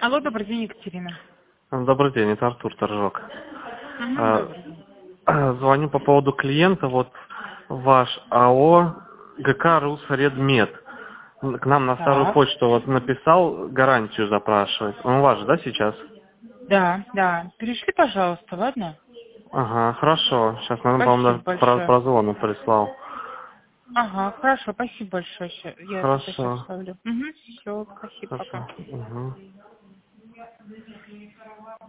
Алло, добрый день, Екатерина. Добрый день, это Артур Торжок. Добрый день. Звоню по поводу клиента. Вот ваш АО ГК «Русредмет». К нам на старую Так. почту вот написал, гарантию запрашивает. Он ваш, да, сейчас? Да. Перешли, пожалуйста, ладно? Ага, хорошо. Сейчас, наверное, Спасибо по-моему, даже большое. прозвону прислал. Ага, хорошо, спасибо большое. Я это сейчас Хорошо. ставлю. Все, спасибо, пока. Хорошо. Угу.